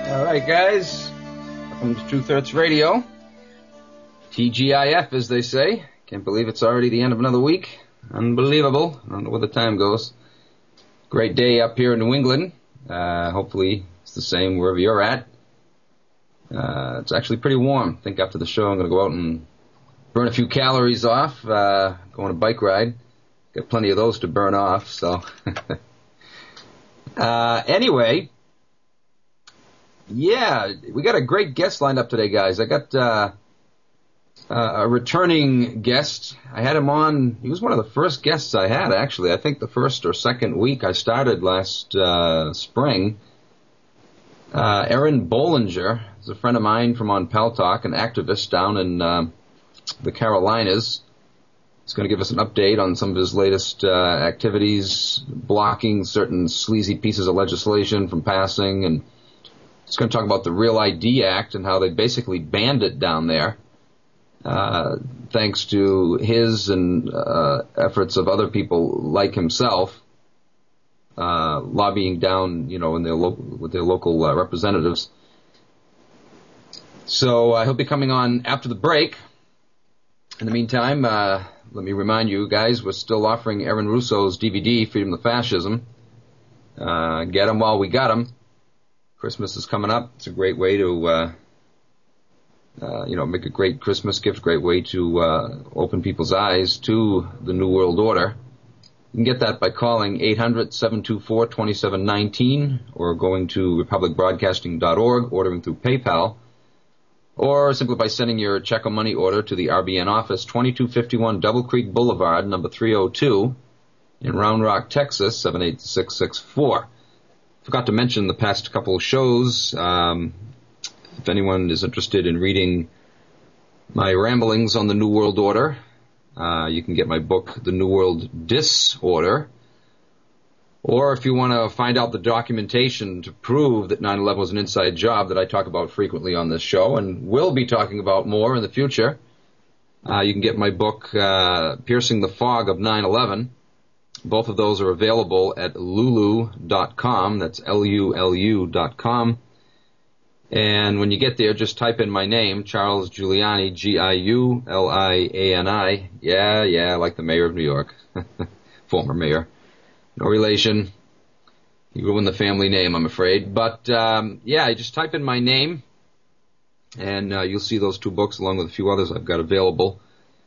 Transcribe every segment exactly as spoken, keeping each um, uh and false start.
All right, guys. Welcome to Truth Hurts Radio. T G I F, as they say. Can't believe it's already the end of another week. Unbelievable. I don't know where the time goes. Great day up here in New England. Uh, hopefully it's the same wherever you're at. Uh, it's actually pretty warm. I think after the show I'm going to go out and burn a few calories off, uh, go on a bike ride. Got plenty of those to burn off, so. uh, anyway, yeah, we got a great guest lined up today, guys. I got uh, uh, a returning guest. I had him on. He was one of the first guests I had, actually. I think the first or second week I started last uh, spring. Uh, Aaron Bollinger is a friend of mine from on Pal Talk, an activist down in uh, the Carolinas. He's going to give us an update on some of his latest uh, activities, blocking certain sleazy pieces of legislation from passing, and he's going to talk about the Real I D Act and how they basically banned it down there, uh, thanks to his and uh, efforts of other people like himself, uh, lobbying down, you know, in their lo- with their local uh, representatives. So uh, he'll be coming on after the break. In the meantime, uh, let me remind you guys, we're still offering Aaron Russo's D V D, Freedom to Fascism. Uh, get them while we got them. Christmas is coming up. It's a great way to, uh, uh, you know, make a great Christmas gift, great way to uh, open people's eyes to the New World Order. You can get that by calling eight hundred, seven two four, two seven one nine or going to republic broadcasting dot org, ordering through PayPal, or simply by sending your check or money order to the R B N office, twenty-two fifty-one Double Creek Boulevard, number three oh two, in Round Rock, Texas, seven eight six six four. Forgot to mention the past couple of shows. Um, if anyone is interested in reading my ramblings on the New World Order, uh, you can get my book, The New World Disorder. Or if you want to find out the documentation to prove that nine eleven was an inside job that I talk about frequently on this show and will be talking about more in the future, uh, you can get my book, uh, Piercing the Fog of nine eleven. Both of those are available at lulu dot com. That's L U L U dot com. And when you get there, just type in my name, Charles Giuliani, G I U L I A N I. Yeah, yeah, like the mayor of New York. Former mayor. No relation. You ruined the family name, I'm afraid. But, um, yeah, you just type in my name, and uh, you'll see those two books along with a few others I've got available.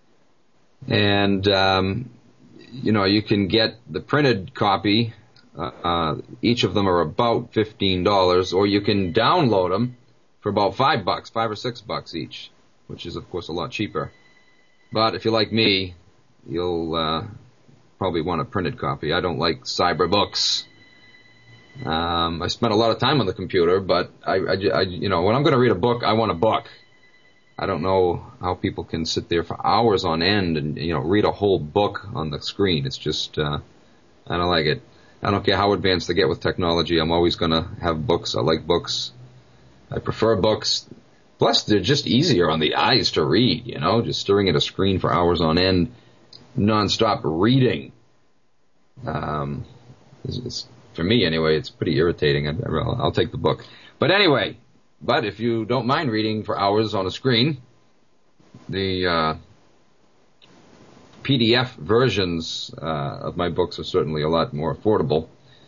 And, um, you know, you can get the printed copy. Uh, uh, each of them are about fifteen dollars, or you can download them for about five bucks, five or six bucks each, which is, of course, a lot cheaper. But if you're like me, you'll uh, probably want a printed copy. I don't like cyber books. Um, I spent a lot of time on the computer, but I, I, I you know, when I'm going to read a book, I want a book. I don't know how people can sit there for hours on end and, you know, read a whole book on the screen. It's just, uh, I don't like it. I don't care how advanced they get with technology. I'm always going to have books. I like books. I prefer books. Plus, they're just easier on the eyes to read, you know, just staring at a screen for hours on end, nonstop reading. Um, it's, it's, for me, anyway, it's pretty irritating. I, I'll, I'll take the book. But anyway, but if you don't mind reading for hours on a screen, the uh, P D F versions uh, of my books are certainly a lot more affordable.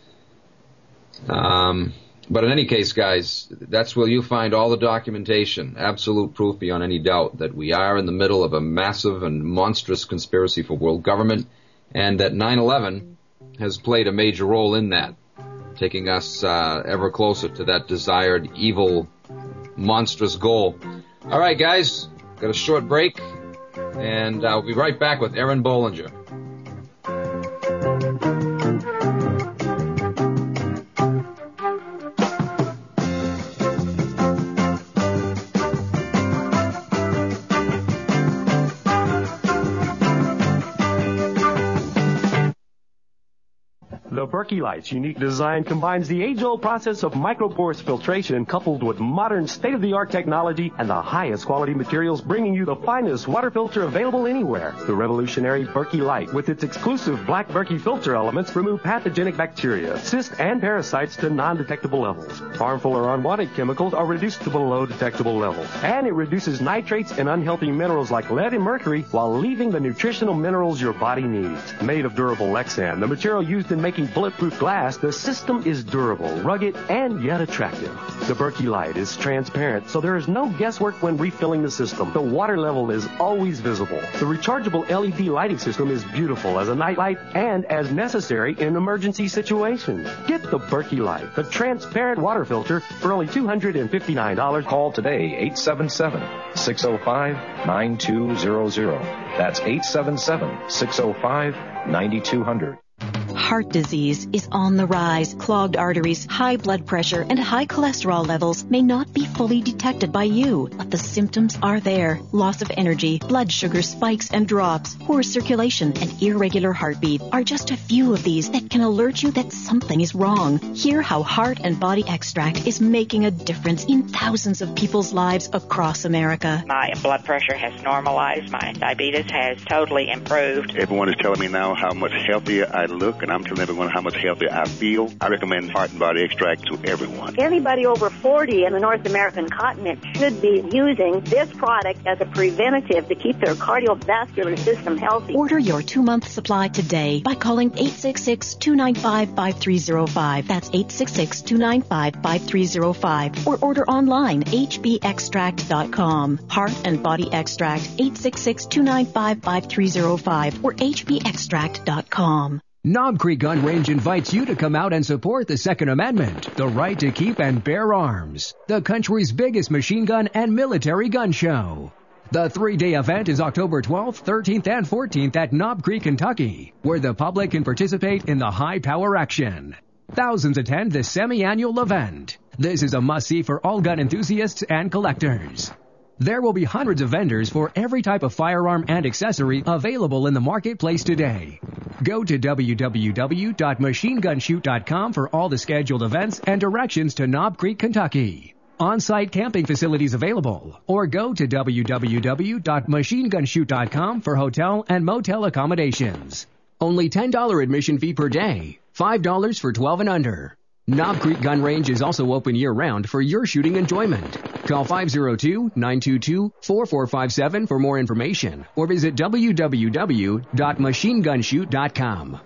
Um, but in any case, guys, that's where you find all the documentation, absolute proof beyond any doubt that we are in the middle of a massive and monstrous conspiracy for world government, and that nine eleven has played a major role in that, taking us uh, ever closer to that desired evil, monstrous goal. All right, guys, got a short break, and I'll be right back with Aaron Bollinger. The Berkey Light's unique design combines the age-old process of microporous filtration coupled with modern state-of-the-art technology and the highest quality materials, bringing you the finest water filter available anywhere. The revolutionary Berkey Light, with its exclusive black Berkey filter elements, remove pathogenic bacteria, cysts, and parasites to non-detectable levels. Harmful or unwanted chemicals are reduced to below detectable levels. And it reduces nitrates and unhealthy minerals like lead and mercury while leaving the nutritional minerals your body needs. Made of durable Lexan, the material used in making bulletproof glass, the system is durable, rugged, and yet attractive. The Berkey Light is transparent, so there is no guesswork when refilling the system. The water level is always visible. The rechargeable L E D lighting system is beautiful as a nightlight and as necessary in emergency situations. Get the Berkey Light, the transparent water filter, for only two hundred fifty-nine dollars. Call today, eight seven seven, six oh five, nine two zero zero. That's eight seven seven, six oh five, nine two zero zero. Heart disease is on the rise. Clogged arteries, high blood pressure, and high cholesterol levels may not be fully detected by you, but the symptoms are there. Loss of energy, blood sugar spikes and drops, poor circulation, and irregular heartbeat are just a few of these that can alert you that something is wrong. Hear how Heart and Body Extract is making a difference in thousands of people's lives across America. My blood pressure has normalized. My diabetes has totally improved. Everyone is telling me now how much healthier I look, and I'm telling everyone how much healthier I feel. I recommend Heart and Body Extract to everyone. Anybody over forty in the North American continent should be using this product as a preventative to keep their cardiovascular system healthy. Order your two-month supply today by calling eight six six, two nine five, five three zero five. That's eight six six, two nine five, five three zero five. Or order online, h b extract dot com. Heart and Body Extract, eight six six, two nine five, five three zero five or h b extract dot com. Knob Creek Gun Range invites you to come out and support the Second Amendment, the right to keep and bear arms, the country's biggest machine gun and military gun show. The three-day event is October twelfth, thirteenth, and fourteenth at Knob Creek, Kentucky, where the public can participate in the high-power action. Thousands attend this semi-annual event. This is a must-see for all gun enthusiasts and collectors. There will be hundreds of vendors for every type of firearm and accessory available in the marketplace today. Go to w w w dot machine gun shoot dot com for all the scheduled events and directions to Knob Creek, Kentucky. On-site camping facilities available, or go to w w w dot machine gun shoot dot com for hotel and motel accommodations. Only ten dollars admission fee per day, five dollars for twelve and under. Knob Creek Gun Range is also open year-round for your shooting enjoyment. Call five oh two, nine two two, four four five seven for more information or visit w w w dot machine gun shoot dot com.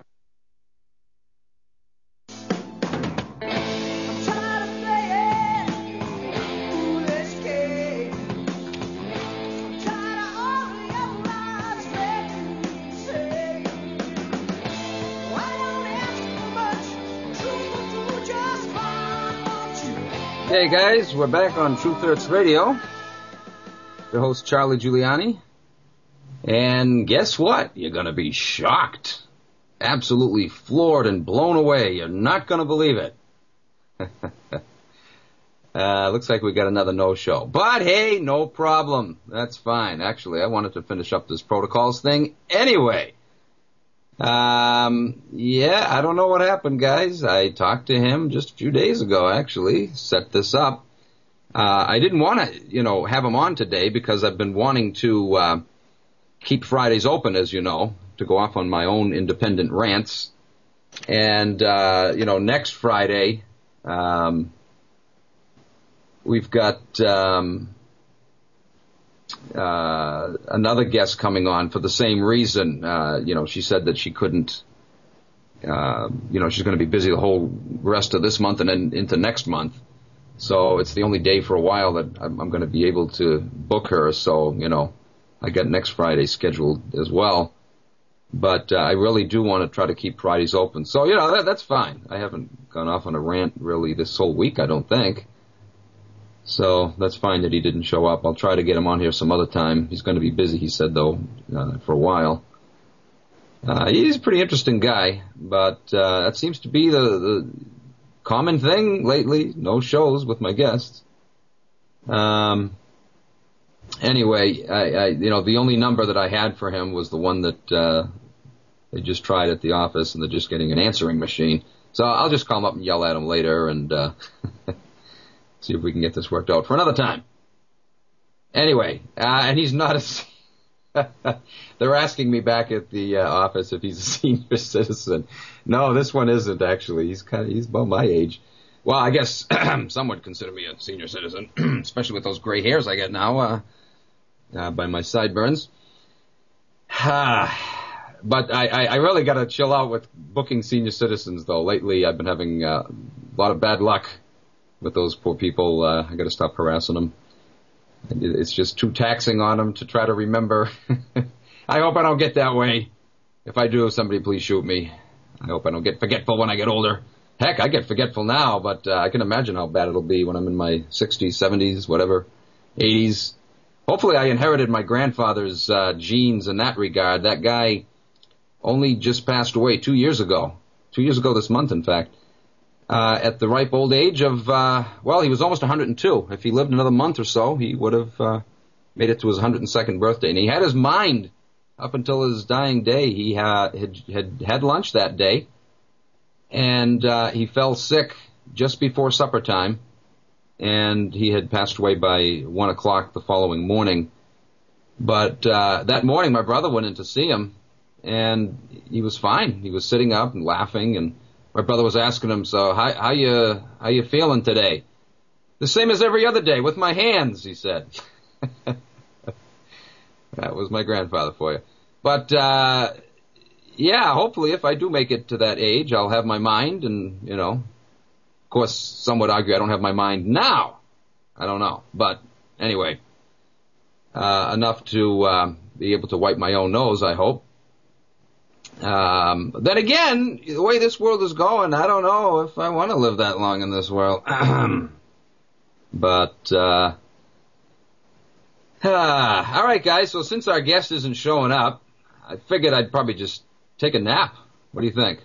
Hey guys, we're back on Truth Hurts Radio. The host Charlie Giuliani. And guess what? You're going to be shocked. Absolutely floored and blown away. You're not going to believe it. uh, looks like we got another no-show. But hey, no problem. That's fine. Actually, I wanted to finish up this protocols thing anyway. Um, yeah, I don't know what happened, guys. I talked to him just a few days ago, actually, set this up. Uh, I didn't want to, you know, have him on today because I've been wanting to, uh, keep Fridays open, as you know, to go off on my own independent rants. And, uh, you know, next Friday, um, we've got, um, Uh, another guest coming on for the same reason. Uh, you know, she said that she couldn't, uh, you know, she's going to be busy the whole rest of this month and then into next month. So it's the only day for a while that I'm, I'm going to be able to book her. So, you know, I got next Friday scheduled as well. But uh, I really do want to try to keep Fridays open. So, you know, that, that's fine. I haven't gone off on a rant really this whole week, I don't think. So that's fine that he didn't show up. I'll try to get him on here some other time. He's going to be busy, he said, though, uh, for a while. Uh, he's a pretty interesting guy, but uh, that seems to be the, the common thing lately. No shows with my guests. Um. Anyway, I, I, you know, the only number that I had for him was the one that uh, They just tried at the office, and they're just getting an answering machine. So I'll just call them up and yell at them later and uh, see if we can get this worked out for another time. Anyway, uh, and he's not a... They're asking me back at the uh, office if he's a senior citizen. No, this one isn't, actually. He's kind of, he's about my age. Well, I guess some would consider me a senior citizen, especially with those gray hairs I get now uh, uh, by my sideburns. But I, I, I really got to chill out with booking senior citizens, though. Lately, I've been having uh, a lot of bad luck with those poor people. Uh, I got to stop harassing them. It's just too taxing on them to try to remember. I hope I don't get that way. If I do, somebody please shoot me. I hope I don't get forgetful when I get older. Heck, I get forgetful now, but uh, I can imagine how bad it'll be when I'm in my sixties, seventies, whatever, eighties. Hopefully I inherited my grandfather's uh, genes in that regard. That guy only just passed away two years ago. Two years ago this month, in fact. Uh, at the ripe old age of, uh, well, he was almost one hundred two. If he lived another month or so, he would have uh, made it to his one hundred second birthday. And he had his mind up until his dying day. He uh, had, had had lunch that day, and uh, he fell sick just before supper time, and he had passed away by one o'clock the following morning. But uh, that morning, my brother went in to see him, and he was fine. He was sitting up and laughing, and my brother was asking him, so how, how you how you feeling today? The same as every other day, with my hands, he said. That was my grandfather for you. But, uh, yeah, hopefully if I do make it to that age, I'll have my mind, and, you know, of course, some would argue I don't have my mind now. I don't know. But, anyway, uh, enough to uh, be able to wipe my own nose, I hope. Um, then again, the way this world is going, I don't know if I want to live that long in this world. But, uh, ah, all right, guys, so since our guest isn't showing up, I figured I'd probably just take a nap. What do you think?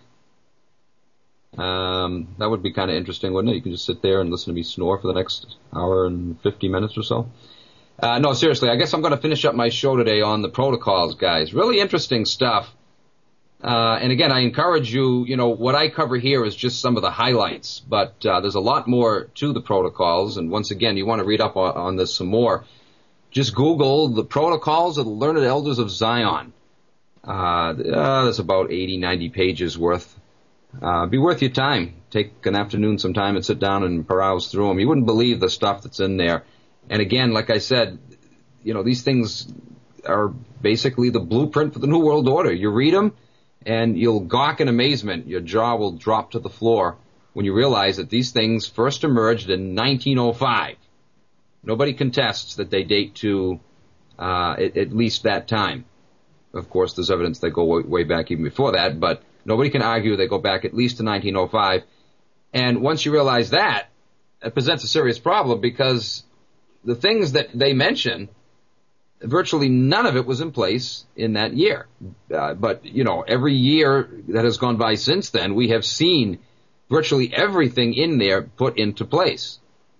Um, that would be kind of interesting, wouldn't it? You can just sit there and listen to me snore for the next hour and fifty minutes or so. Uh, no, seriously, I guess I'm going to finish up my show today on the protocols, guys. Really interesting stuff. Uh, and again, I encourage you, you know, what I cover here is just some of the highlights, but uh, there's a lot more to the protocols. And once again, you want to read up on, on this some more. Just Google the protocols of the Learned Elders of Zion. Uh, uh, that's about eighty, ninety pages worth. Uh, be worth your time. Take an afternoon sometime and sit down and peruse through them. You wouldn't believe the stuff that's in there. And again, like I said, you know, these things are basically the blueprint for the New World Order. You read them, and you'll gawk in amazement. Your jaw will drop to the floor when you realize that these things first emerged in nineteen oh five. Nobody contests that they date to uh, at, at least that time. Of course, there's evidence they go way, way back even before that, but nobody can argue they go back at least to nineteen oh five. And once you realize that, it presents a serious problem, because the things that they mention, virtually none of it was in place in that year. Uh, but, you know, every year that has gone by since then, we have seen virtually everything in there put into place.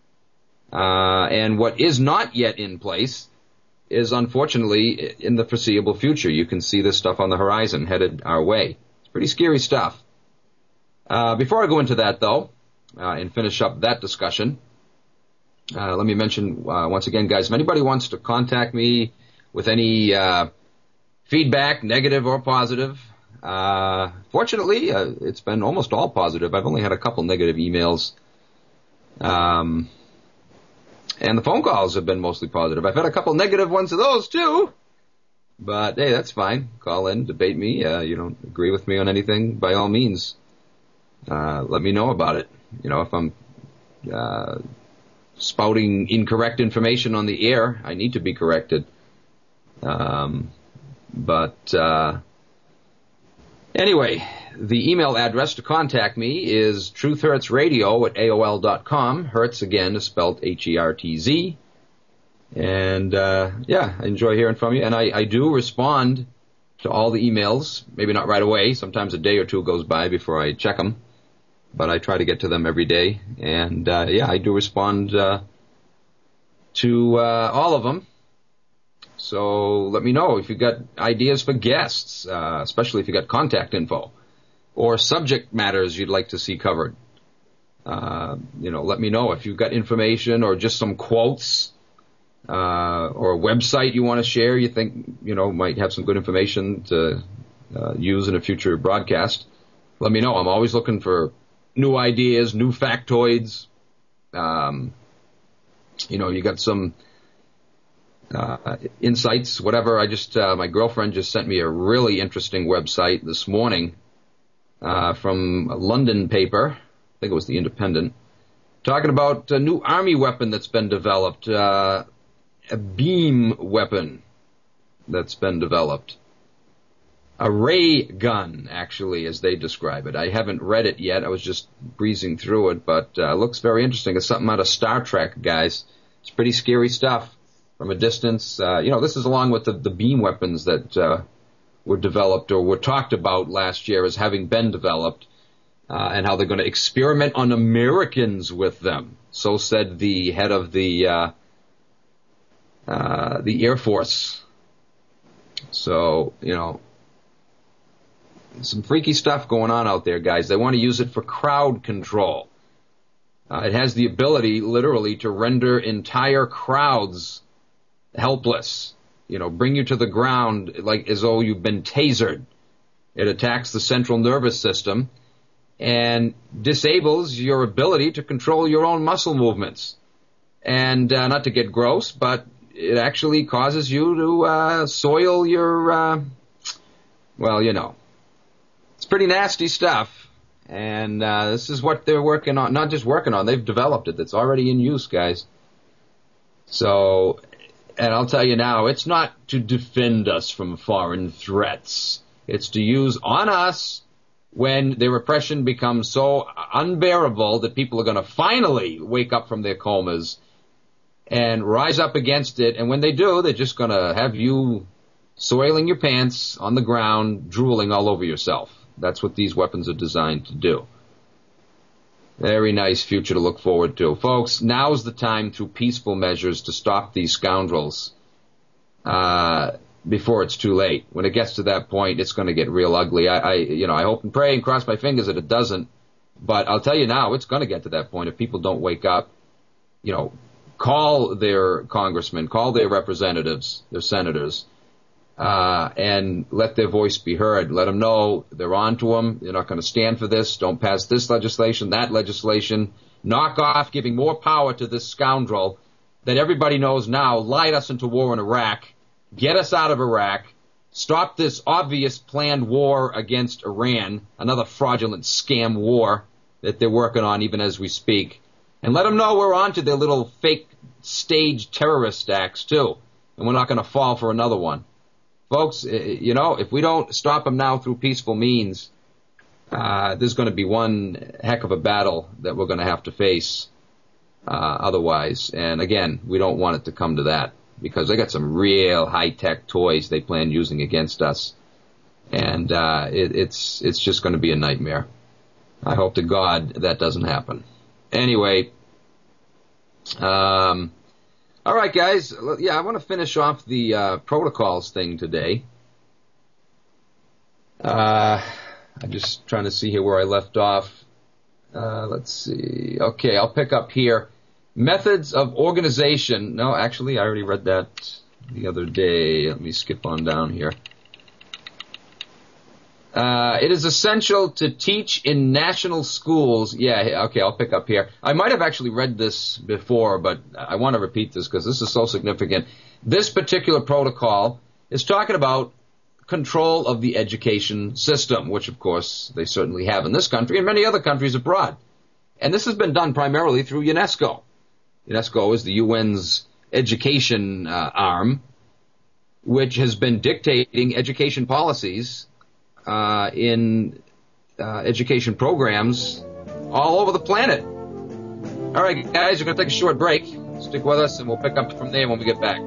Uh, and what is not yet in place is, unfortunately, in the foreseeable future. You can see this stuff on the horizon headed our way. It's pretty scary stuff. Uh, before I go into that, though, uh, and finish up that discussion, Uh, let me mention, uh, once again, guys, if anybody wants to contact me with any uh, feedback, negative or positive, uh, fortunately, uh, it's been almost all positive. I've only had a couple negative emails. Um, and the phone calls have been mostly positive. I've had a couple negative ones of those, too. But, hey, that's fine. Call in, debate me. Uh, you don't agree with me on anything, by all means, uh, let me know about it. You know, if I'm... Uh, spouting incorrect information on the air, I need to be corrected. Um, but uh, anyway, the email address to contact me is truthhurtsradio at A O L dot com. Hertz, again, is spelled H E R T Z. And, uh, yeah, I enjoy hearing from you. And I, I do respond to all the emails, maybe not right away. Sometimes a day or two goes by before I check them. But I try to get to them every day. And, uh, yeah, I do respond uh, to uh, all of them. So let me know if you've got ideas for guests, uh, especially if you've got contact info or subject matters you'd like to see covered. Uh, you know, let me know if you've got information or just some quotes uh, or a website you want to share you think, you know, might have some good information to uh, use in a future broadcast. Let me know. I'm always looking for new ideas, new factoids. Um, you know, you got some uh, insights, whatever. I just, uh, my girlfriend just sent me a really interesting website this morning uh, from a London paper. I think it was The Independent, talking about a new army weapon that's been developed, uh, a beam weapon that's been developed. A ray gun, actually, as they describe it. I haven't read it yet. I was just breezing through it, but uh, it looks very interesting. It's something out of Star Trek, guys. It's pretty scary stuff from a distance. Uh, you know, this is along with the, the beam weapons that uh, were developed or were talked about last year as having been developed, uh, and how they're going to experiment on Americans with them. So said the head of the uh, uh, the Air Force. So, you know, some freaky stuff going on out there, guys. They want to use it for crowd control. Uh, it has the ability, literally, to render entire crowds helpless. You know, bring you to the ground like as though you've been tasered. It attacks the central nervous system and disables your ability to control your own muscle movements. And uh, not to get gross, but it actually causes you to uh, soil your, uh, well, you know. It's pretty nasty stuff, and uh, this is what they're working on. Not just working on, they've developed it. It's already in use, guys. So, and I'll tell you now, it's not to defend us from foreign threats. It's to use on us when their oppression becomes so unbearable that people are going to finally wake up from their comas and rise up against it. And when they do, they're just going to have you soiling your pants on the ground, drooling all over yourself. That's what these weapons are designed to do. Very nice future to look forward to. Folks, now's the time through peaceful measures to stop these scoundrels uh, before it's too late. When it gets to that point, it's going to get real ugly. I, I, you know, I hope and pray and cross my fingers that it doesn't. But I'll tell you now, it's going to get to that point if people don't wake up. You know, call their congressmen, call their representatives, their senators, Uh, and let their voice be heard. Let them know they're on to them. They're not going to stand for this. Don't pass this legislation, that legislation. Knock off giving more power to this scoundrel that everybody knows now lied us into war in Iraq. Get us out of Iraq. Stop this obvious planned war against Iran, another fraudulent scam war that they're working on even as we speak. And let them know we're on to their little fake stage terrorist acts, too. And we're not going to fall for another one. Folks, you know, if we don't stop them now through peaceful means, uh, there's going to be one heck of a battle that we're going to have to face uh, otherwise. And again, we don't want it to come to that because they got some real high-tech toys they plan using against us. And uh, it, it's it's just going to be a nightmare. I hope to God that doesn't happen. Anyway, um... all right, guys. Yeah, I want to finish off the uh, protocols thing today. Uh, I'm just trying to see here where I left off. Uh, let's see. Okay, I'll pick up here. Methods of organization. No, actually, I already read that the other day. Let me skip on down here. Uh, it is essential to teach in national schools. Yeah, okay, I'll pick up here. I might have actually read this before, but I want to repeat this because this is so significant. This particular protocol is talking about control of the education system, which, of course, they certainly have in this country and many other countries abroad. And this has been done primarily through UNESCO. UNESCO is the U N's education uh, arm, which has been dictating education policies Uh, in uh, education programs all over the planet. All right, guys, we're going to take a short break. Stick with us, and we'll pick up from there when we get back.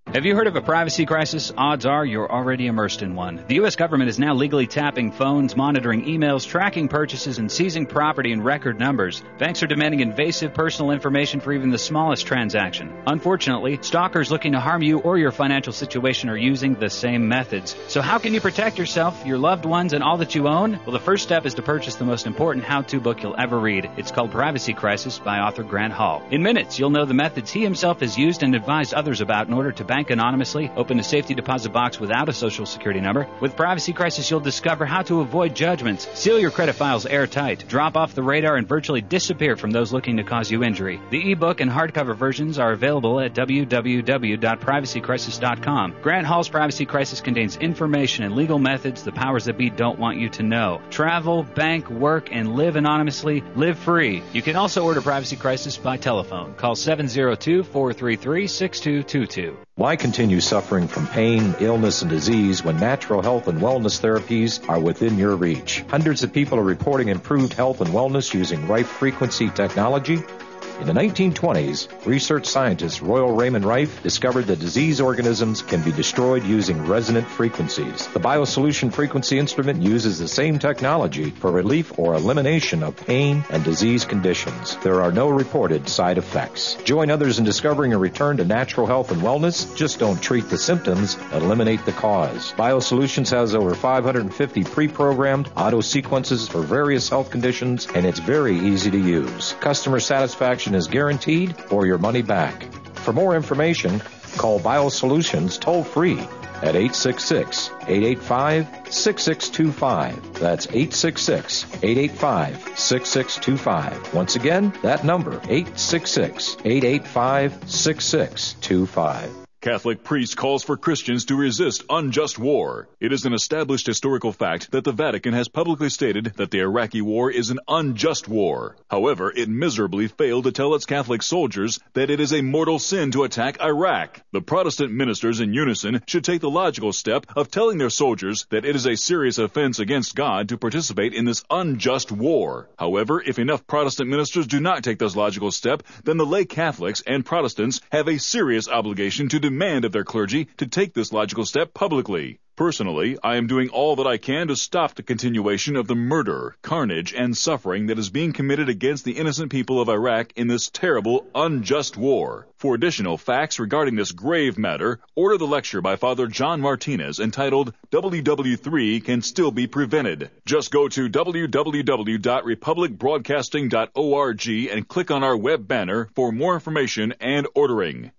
Have you heard of a privacy crisis? Odds are you're already immersed in one. The U S government is now legally tapping phones, monitoring emails, tracking purchases, and seizing property in record numbers. Banks are demanding invasive personal information for even the smallest transaction. Unfortunately, stalkers looking to harm you or your financial situation are using the same methods. So how can you protect yourself, your loved ones, and all that you own? Well, the first step is to purchase the most important how-to book you'll ever read. It's called Privacy Crisis by author Grant Hall. In minutes, you'll know the methods he himself has used and advised others about in order to bank anonymously, open a safety deposit box without a social security number. With Privacy Crisis, you'll discover how to avoid judgments, seal your credit files airtight, drop off the radar, and virtually disappear from those looking to cause you injury. The ebook and hardcover versions are available at w w w dot privacy crisis dot com. Grant Hall's Privacy Crisis contains information and legal methods the powers that be don't want you to know. Travel, bank, work, and live anonymously. Live free. You can also order Privacy Crisis by telephone. Call seven zero two, four three three, six two two two. Why continue suffering from pain, illness, and disease when natural health and wellness therapies are within your reach? Hundreds of people are reporting improved health and wellness using Rife Frequency technology. In the nineteen twenties, research scientist Royal Raymond Rife discovered that disease organisms can be destroyed using resonant frequencies. The BioSolution frequency instrument uses the same technology for relief or elimination of pain and disease conditions. There are no reported side effects. Join others in discovering a return to natural health and wellness. Just don't treat the symptoms, eliminate the cause. BioSolutions has over five hundred fifty pre-programmed auto sequences for various health conditions, and it's very easy to use. Customer satisfaction is guaranteed or your money back. For more information, call BioSolutions toll-free at eight six six, eight eight five, six six two five. That's eight six six, eight eight five, six six two five. Once again, that number, eight six six, eight eight five, six six two five. Catholic priest calls for Christians to resist unjust war. It is an established historical fact that the Vatican has publicly stated that the Iraqi war is an unjust war. However, it miserably failed to tell its Catholic soldiers that it is a mortal sin to attack Iraq. The Protestant ministers in unison should take the logical step of telling their soldiers that it is a serious offense against God to participate in this unjust war. However, if enough Protestant ministers do not take this logical step, then the lay Catholics and Protestants have a serious obligation to demand of their clergy to take this logical step publicly. Personally, I am doing all that I can to stop the continuation of the murder, carnage, and suffering that is being committed against the innocent people of Iraq in this terrible, unjust war. For additional facts regarding this grave matter, order the lecture by Father John Martinez entitled W W three Can Still Be Prevented. Just go to w w w dot republic broadcasting dot org and click on our web banner for more information and ordering.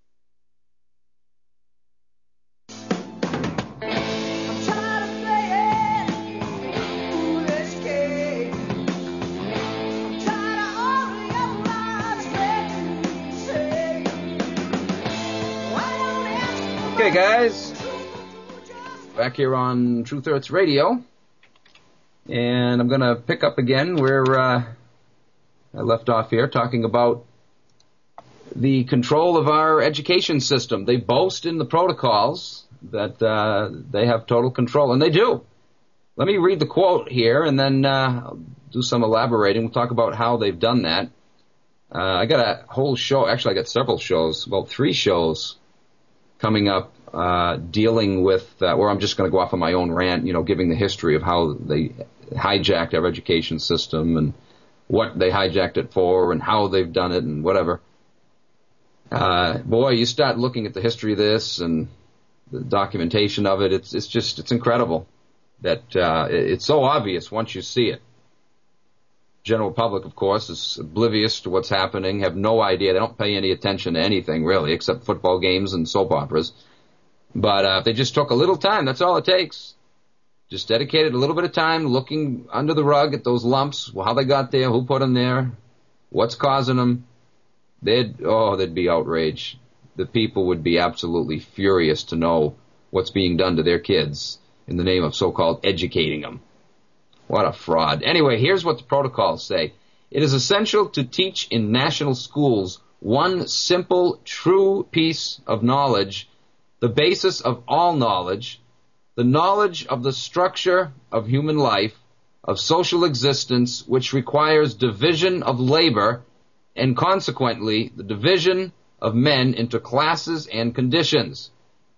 Okay, guys, back here on Truth Hurts Radio, and I'm going to pick up again where uh, I left off here, talking about the control of our education system. They boast in the protocols that uh, they have total control, and they do. Let me read the quote here, and then uh, I'll do some elaborating. We'll talk about how they've done that. Uh, I got a whole show, actually I got several shows, about three shows coming up, uh, dealing with, uh, or I'm just going to go off on my own rant, you know, giving the history of how they hijacked our education system and what they hijacked it for and how they've done it and whatever. Uh, boy, you start looking at the history of this and the documentation of it, it's, it's just, it's incredible that, uh, it's so obvious once you see it. General public, of course, is oblivious to what's happening, have no idea. They don't pay any attention to anything, really, except football games and soap operas. But uh, if they just took a little time, that's all it takes. Just dedicated a little bit of time looking under the rug at those lumps, how they got there, who put them there, what's causing them. They'd, oh, there'd be outrage. The people would be absolutely furious to know what's being done to their kids in the name of so-called educating them. What a fraud. Anyway, here's what the protocols say. It is essential to teach in national schools one simple, true piece of knowledge, the basis of all knowledge, the knowledge of the structure of human life, of social existence, which requires division of labor, and consequently the division of men into classes and conditions.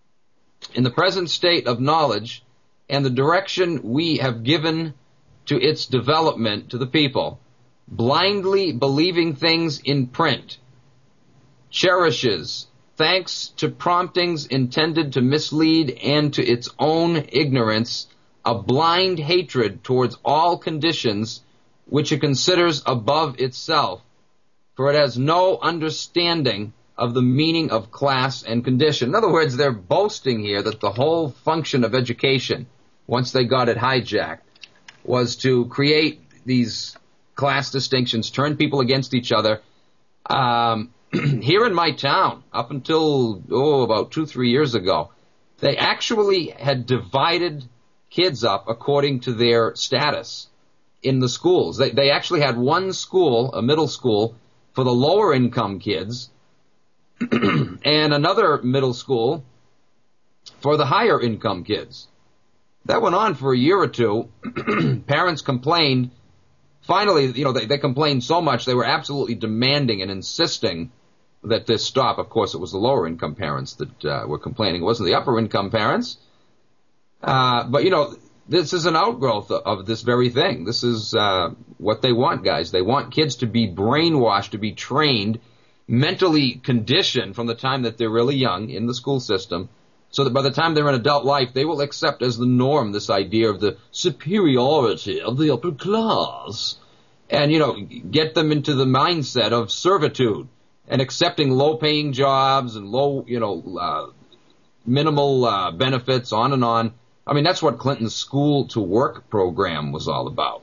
in the present state of knowledge and the direction we have given to its development to the people, blindly believing things in print, cherishes, thanks to promptings intended to mislead and to its own ignorance, a blind hatred towards all conditions which it considers above itself, for it has no understanding of the meaning of class and condition. In other words, they're boasting here that the whole function of education, once they got it hijacked, was to create these class distinctions, turn people against each other. Um, here in my town, up until, oh, about two, three years ago, they actually had divided kids up according to their status in the schools. They, they actually had one school, a middle school, for the lower income kids, and another middle school for the higher income kids. That went on for a year or two. Parents complained. Finally, you know, they, they complained so much they were absolutely demanding and insisting that this stop. Of course, it was the lower income parents that uh, were complaining. It wasn't the upper income parents. Uh, but, you know, this is an outgrowth of, of this very thing. This is uh, what they want, guys. They want kids to be brainwashed, to be trained, mentally conditioned from the time that they're really young in the school system, so that by the time they're in adult life, they will accept as the norm this idea of the superiority of the upper class, and, you know, get them into the mindset of servitude and accepting low-paying jobs and low, you know, uh, minimal uh, benefits, on and on. I mean, that's what Clinton's school-to-work program was all about.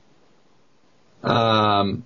Um,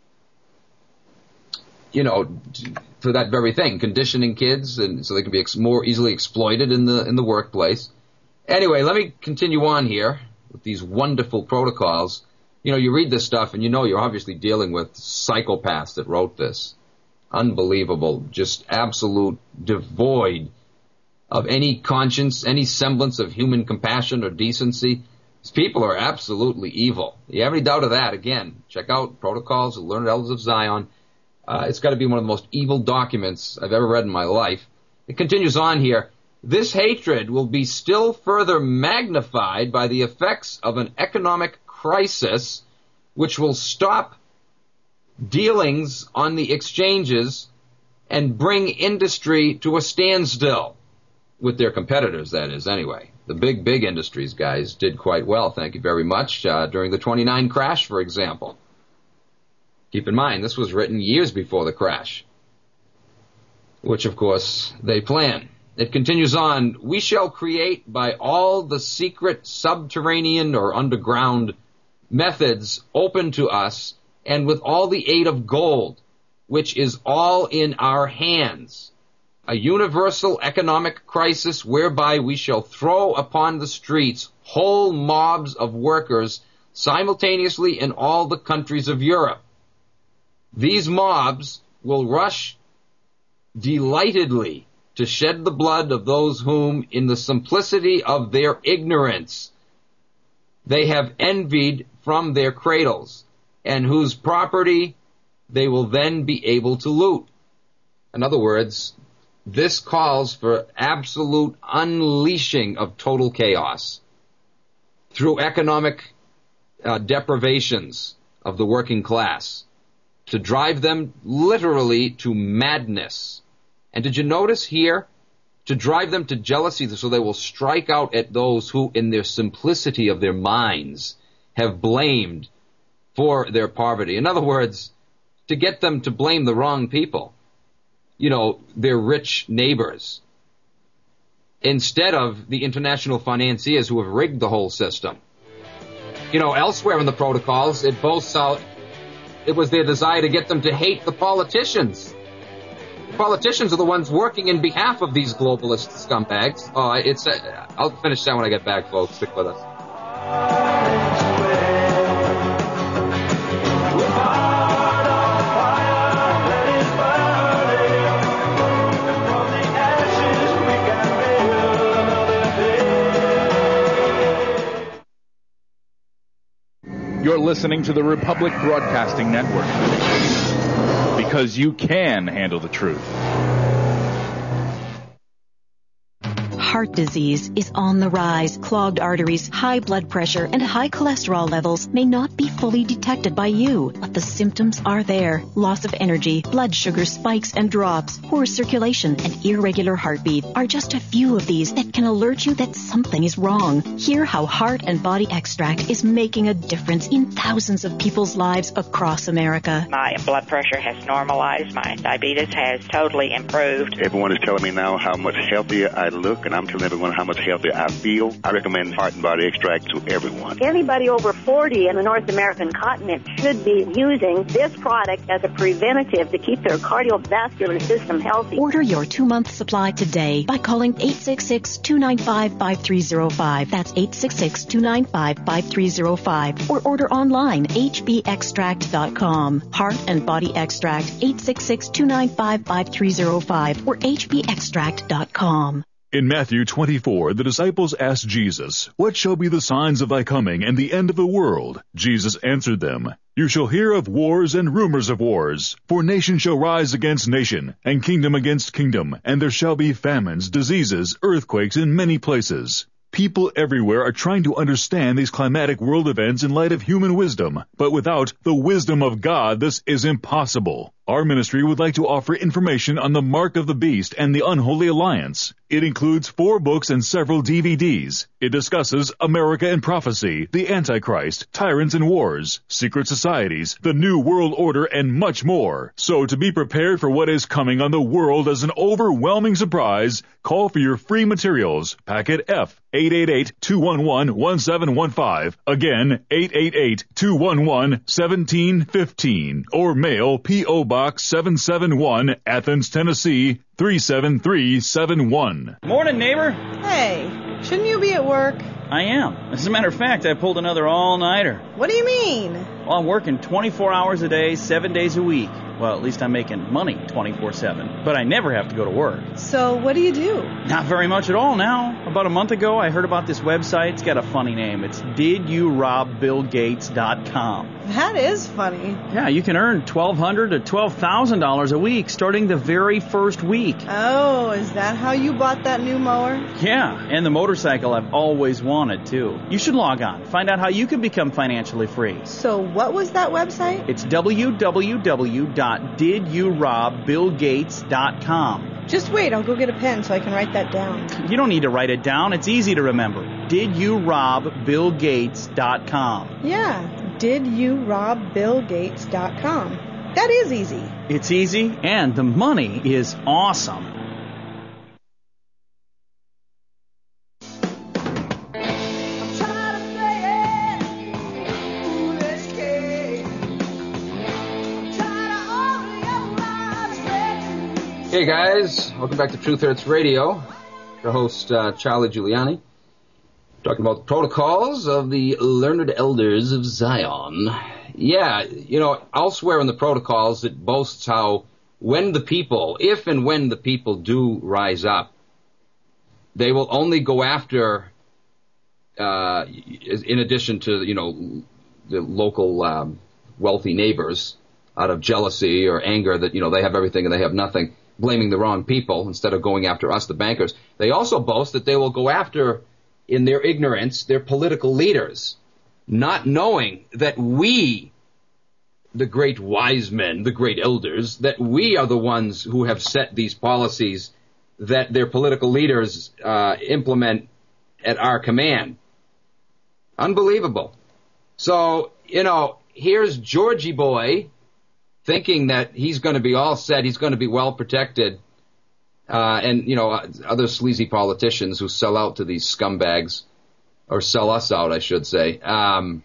you know, for that very thing, conditioning kids and so they can be ex- more easily exploited in the in the workplace. Anyway, let me continue on here with these wonderful protocols. You know, you read this stuff and you know you're obviously dealing with psychopaths that wrote this. Unbelievable, just absolute devoid of any conscience, any semblance of human compassion or decency. These people are absolutely evil. You have any doubt of that? Again, check out Protocols of the Learned Elders of Zion. Uh, it's got to be one of the most evil documents I've ever read in my life. It continues on here. This hatred will be still further magnified by the effects of an economic crisis which will stop dealings on the exchanges and bring industry to a standstill. With their competitors, that is, anyway. The big, big industries, guys, did quite well, thank you very much, uh, during the twenty-nine crash, for example. Keep in mind, this was written years before the crash, which, of course, they plan. It continues on, we shall create by all the secret subterranean or underground methods open to us, and with all the aid of gold, which is all in our hands, a universal economic crisis whereby we shall throw upon the streets whole mobs of workers simultaneously in all the countries of Europe. These mobs will rush delightedly to shed the blood of those whom, in the simplicity of their ignorance, they have envied from their cradles, and whose property they will then be able to loot. In other words, this calls for absolute unleashing of total chaos through economic uh, deprivations of the working class to drive them literally to madness. And did you notice here? To drive them to jealousy so they will strike out at those who, in their simplicity of their minds, have blamed for their poverty. In other words, to get them to blame the wrong people. You know, their rich neighbors, instead of the international financiers who have rigged the whole system. You know, elsewhere in the protocols, it boasts out it was their desire to get them to hate the politicians. The politicians are the ones working in behalf of these globalist scumbags. Oh, it's. Uh, I'll finish that when I get back, folks. Stick with us. You're listening to the Republic Broadcasting Network, because you can handle the truth. heart disease is on the rise. Clogged arteries, high blood pressure, and high cholesterol levels may not be fully detected by you, but the symptoms are there. Loss of energy, blood sugar spikes and drops, poor circulation, and irregular heartbeat are just a few of these that can alert you that something is wrong. Hear how Heart and Body Extract is making a difference in thousands of people's lives across America. My blood pressure has normalized. My diabetes has totally improved. Everyone is telling me now how much healthier I look, and I'm telling everyone how much healthier I feel. I recommend Heart and Body Extract to everyone. Anybody over forty in the North American continent should be using this product as a preventative to keep their cardiovascular system healthy. Order your two-month supply today by calling eight six six, two nine five, five three zero five. That's eight six six, two nine five, five three zero five. Or order online, h b extract dot com. Heart and Body Extract, eight six six, two nine five, five three zero five or h b extract dot com. In Matthew twenty-four, the disciples asked Jesus, "What shall be the signs of thy coming and the end of the world?" Jesus answered them, "You shall hear of wars and rumors of wars. For nation shall rise against nation, and kingdom against kingdom, and there shall be famines, diseases, earthquakes in many places." People everywhere are trying to understand these climatic world events in light of human wisdom, but without the wisdom of God, this is impossible. Our ministry would like to offer information on the Mark of the Beast and the Unholy Alliance. It includes four books and several D V Ds. It discusses America and Prophecy, the Antichrist, Tyrants and Wars, Secret Societies, the New World Order, and much more. So to be prepared for what is coming on the world as an overwhelming surprise, call for your free materials. Packet F, eight eight eight, two one one, one seven one five. Again, eight eight eight, two one one, one seven one five. Or mail P O Box seven seven one, Athens, Tennessee, three seven three seven one. Morning, neighbor. Hey, shouldn't you be at work? I am. As a matter of fact, I pulled another all-nighter. What do you mean? Well, I'm working twenty-four hours a day, seven days a week. Well, at least I'm making money twenty-four seven. But I never have to go to work. So what do you do? Not very much at all now. About a month ago, I heard about this website. It's got a funny name. It's did you rob bill gates dot com. That is funny. Yeah, you can earn twelve hundred dollars to twelve thousand dollars a week starting the very first week. Oh, is that how you bought that new mower? Yeah, and the motorcycle I've always wanted, too. You should log on. Find out how you can become financially free. So what was that website? It's w w w dot did you rob bill gates dot com. Just wait, I'll go get a pen so I can write that down. You don't need to write it down. It's easy to remember. did you rob bill gates dot com. Yeah, did you rob bill gates dot com. That is easy. It's easy, and the money is awesome. Hey guys, welcome back to Truth Hurts Radio. Your host, uh, Charlie Giuliani, talking about the protocols of the learned elders of Zion. Yeah, you know, elsewhere in the protocols it boasts how when the people, if and when the people do rise up, they will only go after, uh, in addition to, you know, the local um, wealthy neighbors, out of jealousy or anger that, you know, they have everything and they have nothing, blaming the wrong people instead of going after us, the bankers. They also boast that they will go after, in their ignorance, their political leaders, not knowing that we, the great wise men, the great elders, that we are the ones who have set these policies that their political leaders uh, implement at our command. Unbelievable. So, you know, here's Georgie boy thinking that he's going to be all set, he's going to be well protected, uh, and, you know, other sleazy politicians who sell out to these scumbags, or sell us out, I should say. Um,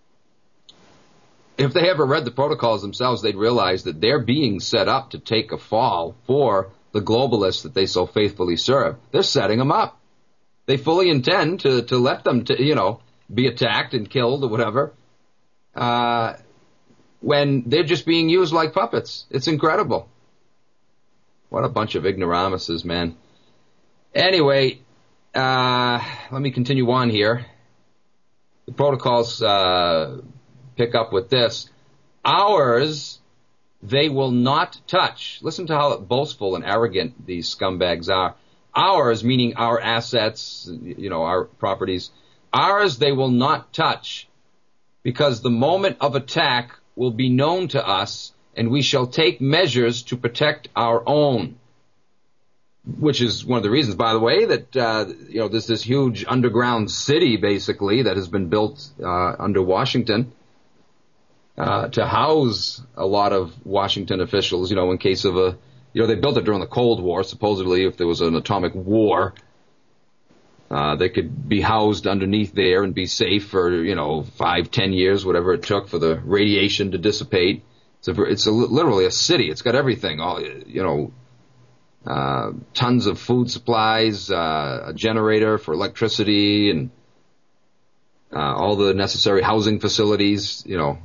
if they ever read the protocols themselves, they'd realize that they're being set up to take a fall for the globalists that they so faithfully serve. They're setting them up. They fully intend to, to let them, to, you know, be attacked and killed or whatever. Uh... when they're just being used like puppets. It's incredible. What a bunch of ignoramuses, man. Anyway, uh, let me continue on here. The protocols uh, pick up with this. Ours, they will not touch. Listen to how boastful and arrogant these scumbags are. ours, meaning our assets, you know, our properties, ours they will not touch, because the moment of attack will be known to us, and we shall take measures to protect our own. Which is one of the reasons, by the way, that, uh, you know, there's this huge underground city, basically, that has been built uh, under Washington uh, to house a lot of Washington officials, you know, in case of a, you know, they built it during the Cold War, supposedly, if there was an atomic war, uh, they could be housed underneath there and be safe for, you know, five, ten years, whatever it took for the radiation to dissipate. It's, a, it's a, literally a city. It's got everything, all, you know, Uh, tons of food supplies, uh, a generator for electricity, and uh, all the necessary housing facilities, you know.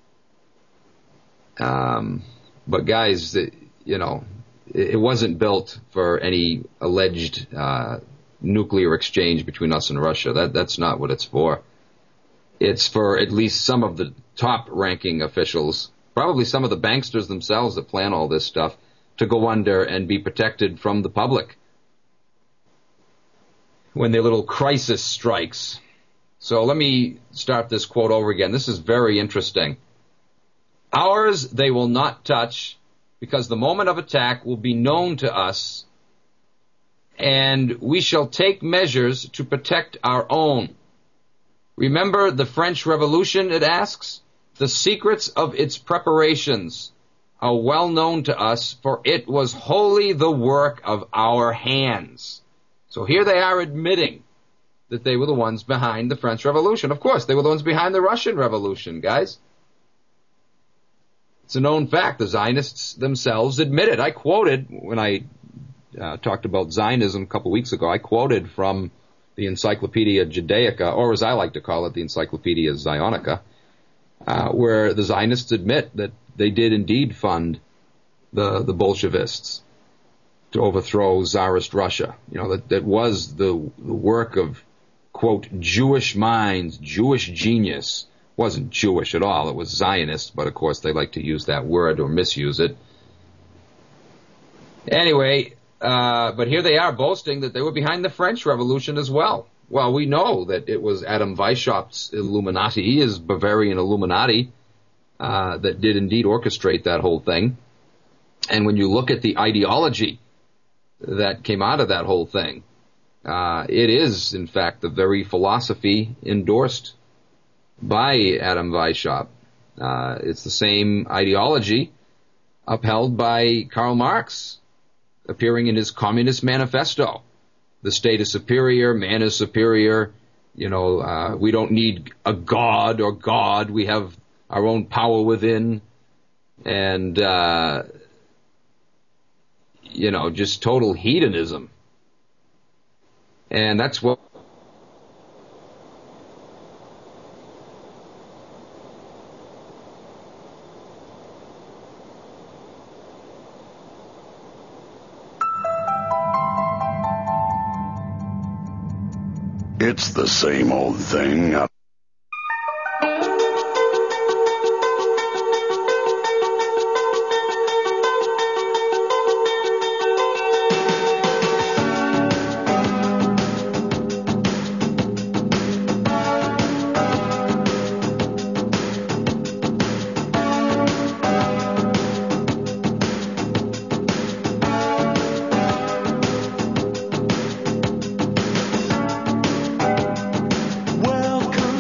Um, but guys, the, you know, it, it wasn't built for any alleged uh, nuclear exchange between us and Russia. That that's not what it's for. It's for at least some of the top-ranking officials, probably some of the banksters themselves that plan all this stuff, to go under and be protected from the public when their little crisis strikes. So let me start this quote over again. This is very interesting. Ours they will not touch, because the moment of attack will be known to us, and we shall take measures to protect our own. Remember the French Revolution, it asks? The secrets of its preparations are well known to us, for it was wholly the work of our hands. So here they are admitting that they were the ones behind the French Revolution. Of course, they were the ones behind the Russian Revolution, guys. It's a known fact. The Zionists themselves admit it. I quoted, when I uh, talked about Zionism a couple weeks ago, I quoted from the Encyclopedia Judaica, or as I like to call it, the Encyclopedia Zionica, uh, where the Zionists admit that they did indeed fund the, the Bolshevists to overthrow Tsarist Russia. You know, that, that was the, the work of, quote, Jewish minds, Jewish genius. Wasn't Jewish at all. It was Zionist, but of course they like to use that word or misuse it. Anyway, uh, but here they are boasting that they were behind the French Revolution as well. Well, we know that it was Adam Weishaupt's Illuminati, his Bavarian Illuminati, Uh, that did indeed orchestrate that whole thing. And when you look at the ideology that came out of that whole thing, uh, it is, in fact, the very philosophy endorsed by Adam Weishaupt. Uh, it's the same ideology upheld by Karl Marx, appearing in his Communist Manifesto. The state is superior, man is superior, you know, uh, we don't need a God or God, we have our own power within, and, uh, you know, just total hedonism. And that's what It's the same old thing. Welcome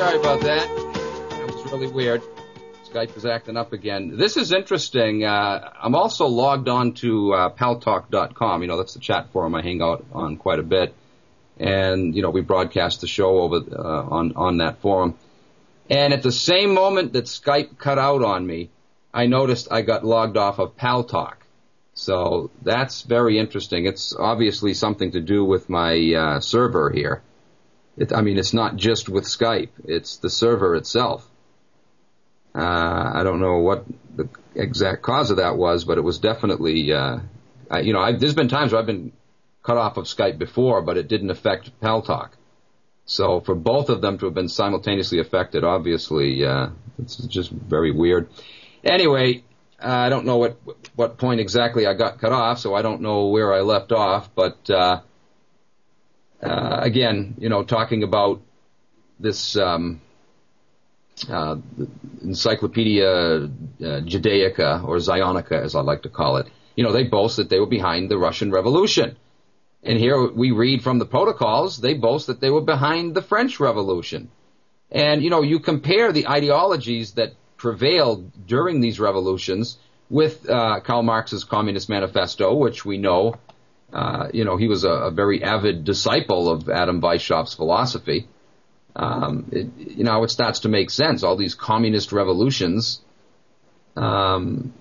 sorry about that. That was really weird. Skype is acting up again. This is interesting. Uh, I'm also logged on to uh, pal talk dot com. You know, that's the chat forum I hang out on quite a bit. And, you know, we broadcast the show over uh, on, on that forum. And at the same moment that Skype cut out on me, I noticed I got logged off of PalTalk. So that's very interesting. It's obviously something to do with my uh, server here. It, I mean, it's not just with Skype. It's the server itself. Uh, I don't know what the exact cause of that was, but it was definitely, uh, I, you know, I've, there's been times where I've been cut off of Skype before, but it didn't affect PalTalk. So for both of them to have been simultaneously affected, obviously, uh, it's just very weird. Anyway, uh, I don't know what, what point exactly I got cut off, so I don't know where I left off, but, uh, uh, again, you know, talking about this, um, Uh, Encyclopedia uh, Judaica, or Zionica, as I like to call it. You know, they boast that they were behind the Russian Revolution. And here we read from the protocols, they boast that they were behind the French Revolution. And, you know, you compare the ideologies that prevailed during these revolutions with uh, Karl Marx's Communist Manifesto, which we know, uh, you know, he was a, a very avid disciple of Adam Weishaupt's philosophy. Um, it, you know, it starts to make sense. All these communist revolutions um,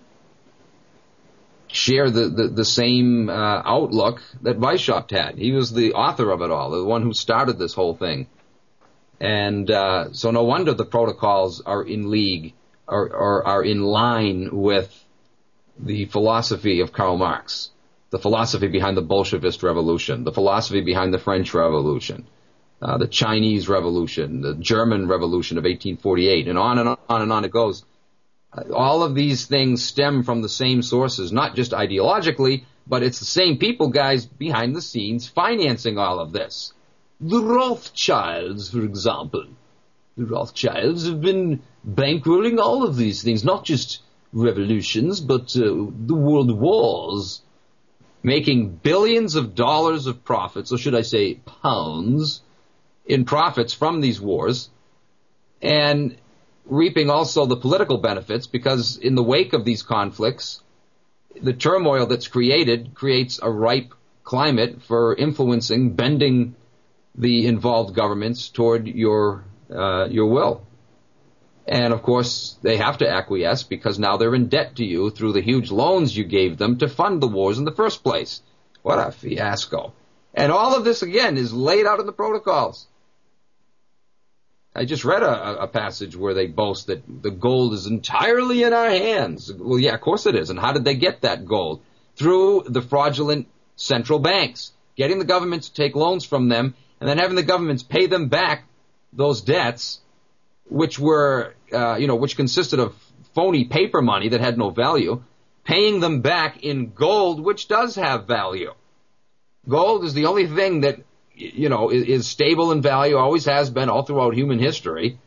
share the, the, the same uh, outlook that Weishaupt had. He was the author of it all, the one who started this whole thing. And uh, so no wonder the protocols are in league or, or are in line with the philosophy of Karl Marx, the philosophy behind the Bolshevist Revolution, the philosophy behind the French Revolution. Uh, the Chinese Revolution, the German Revolution of eighteen forty-eight, and on and on and on it goes. Uh, all of these things stem from the same sources, not just ideologically, but it's the same people, guys, behind the scenes financing all of this. The Rothschilds, for example. The Rothschilds have been bankrolling all of these things, not just revolutions, but uh, the world wars, making billions of dollars of profits, or should I say pounds, in profits from these wars, and reaping also the political benefits, because in the wake of these conflicts, the turmoil that's created creates a ripe climate for influencing, bending the involved governments toward your uh, your will. And of course, they have to acquiesce because now they're in debt to you through the huge loans you gave them to fund the wars in the first place. What a fiasco. And all of this, again, is laid out in the protocols. I just read a, a passage where they boast that the gold is entirely in our hands. Well, yeah, of course it is. And how did they get that gold? Through the fraudulent central banks, getting the government to take loans from them and then having the governments pay them back those debts, which were, uh, you know, which consisted of phony paper money that had no value, paying them back in gold, which does have value. Gold is the only thing that, you know, is, is stable in value, always has been all throughout human history.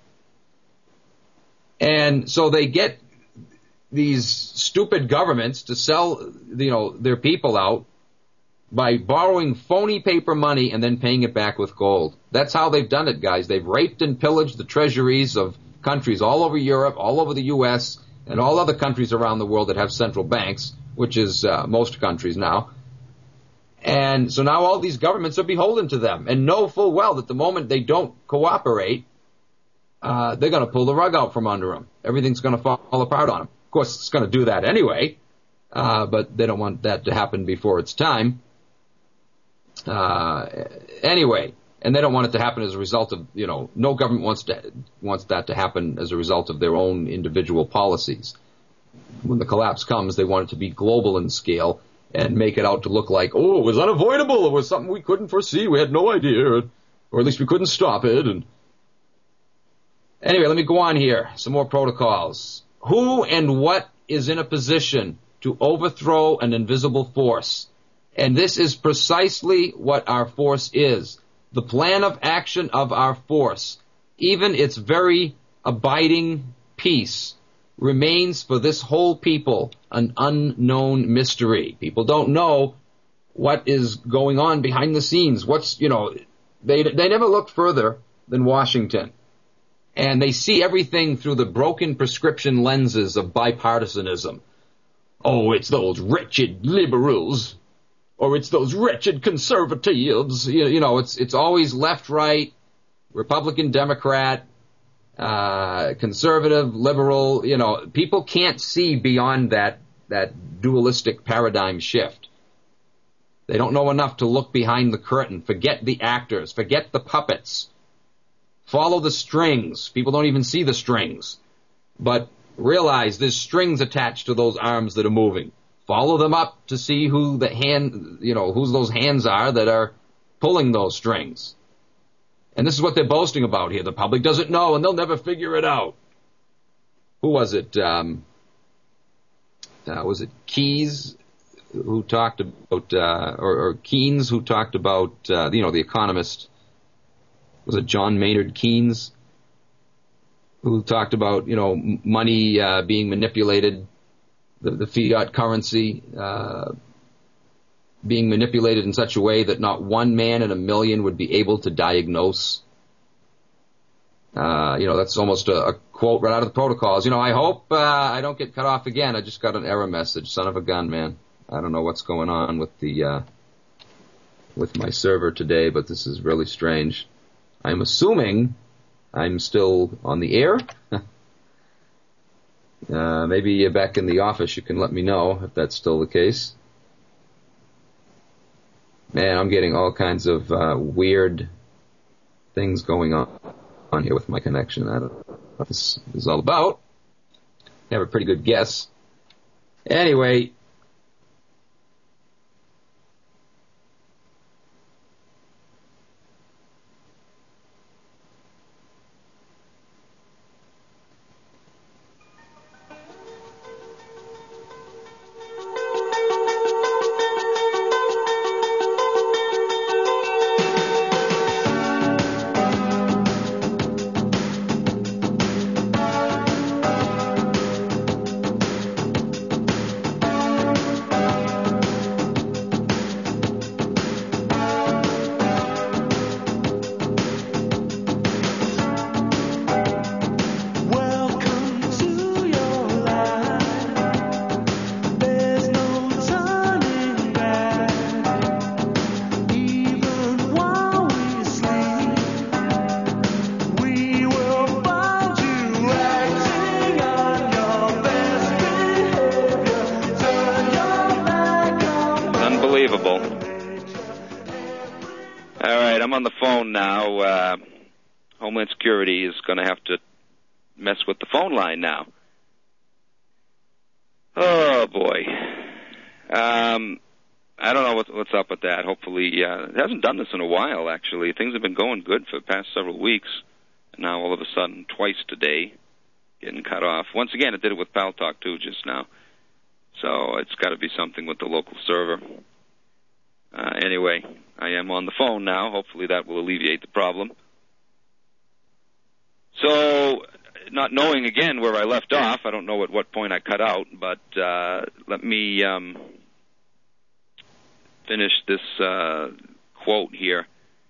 And so they get these stupid governments to sell, you know, their people out by borrowing phony paper money and then paying it back with gold. That's how they've done it, guys. They've raped and pillaged the treasuries of countries all over Europe, all over the U S, and all other countries around the world that have central banks, which is uh, most countries now. And so now all these governments are beholden to them and know full well that the moment they don't cooperate, uh, they're going to pull the rug out from under them. Everything's going to fall apart on them. Of course, it's going to do that anyway, uh, but they don't want that to happen before it's time. Uh, anyway, and they don't want it to happen as a result of, you know, no government wants to wants that to happen as a result of their own individual policies. When the collapse comes, they want it to be global in scale and make it out to look like, oh, it was unavoidable, it was something we couldn't foresee, we had no idea, or at least we couldn't stop it. And anyway, let me go on here. Some more protocols. Who and what is in a position to overthrow an invisible force? And this is precisely what our force is. The plan of action of our force, even its very abiding peace, remains for this whole people an unknown mystery. People don't know what is going on behind the scenes. What's, you know, they they never looked further than Washington. And they see everything through the broken prescription lenses of bipartisanism. Oh, it's those wretched liberals, or it's those wretched conservatives. You, you know, it's it's always left, right, Republican, Democrat, uh, conservative, liberal. You know, people can't see beyond that that dualistic paradigm shift. They don't know enough to look behind the curtain. Forget the actors. Forget the puppets. Follow the strings. People don't even see the strings. But realize there's strings attached to those arms that are moving. Follow them up to see who the hand, you know, whose those hands are that are pulling those strings. And this is what they're boasting about here. The public doesn't know, and they'll never figure it out. Who was it? Um, uh, was it Keyes who talked about, uh, or, or Keynes who talked about, uh, you know, the economist? Was it John Maynard Keynes who talked about, you know, money uh, being manipulated, the, the fiat currency uh, being manipulated in such a way that not one man in a million would be able to diagnose? Uh, you know, that's almost a, a quote right out of the protocols. You know, I hope uh, I don't get cut off again. I just got an error message. Son of a gun, man. I don't know what's going on with the uh, with my server today, but this is really strange. I'm assuming I'm still on the air. uh, maybe back in the office you can let me know if that's still the case. Man, I'm getting all kinds of uh, weird things going on, on here with my connection. I don't know what this is all about. I have a pretty good guess. Anyway, going to have to mess with the phone line now. Oh, boy. Um, I don't know what, what's up with that. Hopefully, uh, it hasn't done this in a while, actually. Things have been going good for the past several weeks. And now, all of a sudden, twice today, getting cut off. Once again, it did it with Pal Talk, too, just now. So it's got to be something with the local server. Uh, anyway, I am on the phone now. Hopefully that will alleviate the problem. So, not knowing, again, where I left off, I don't know at what point I cut out, but uh, let me um, finish this uh, quote here.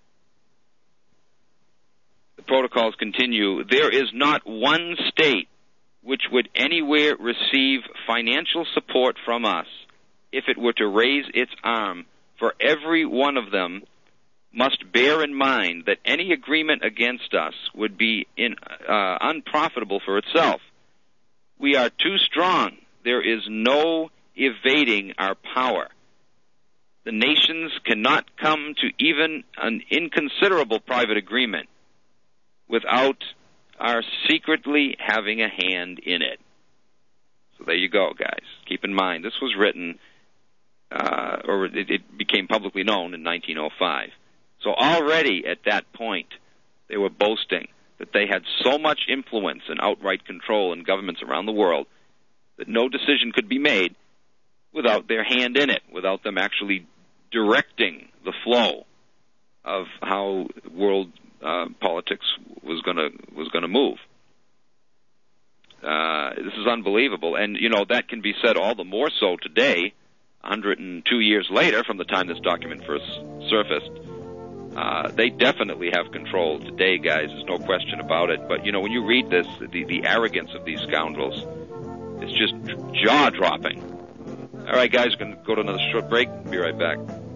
The protocols continue. There is not one state which would anywhere receive financial support from us if it were to raise its arm. For every one of them must bear in mind that any agreement against us would be in, uh, unprofitable for itself. We are too strong. There is no evading our power. The nations cannot come to even an inconsiderable private agreement without our secretly having a hand in it. So there you go, guys. Keep in mind, this was written, uh, or it, it became publicly known in nineteen oh five. So already at that point, they were boasting that they had so much influence and outright control in governments around the world that no decision could be made without their hand in it, without them actually directing the flow of how world uh, politics was going to was going to move. Uh, this is unbelievable, and you know that can be said all the more so today, one hundred two years later from the time this document first surfaced. Uh, they definitely have control today, guys. There's no question about it. But, you know, when you read this, the, the arrogance of these scoundrels, it's just jaw-dropping. All right, guys, we're going to go to another short break. Be right back.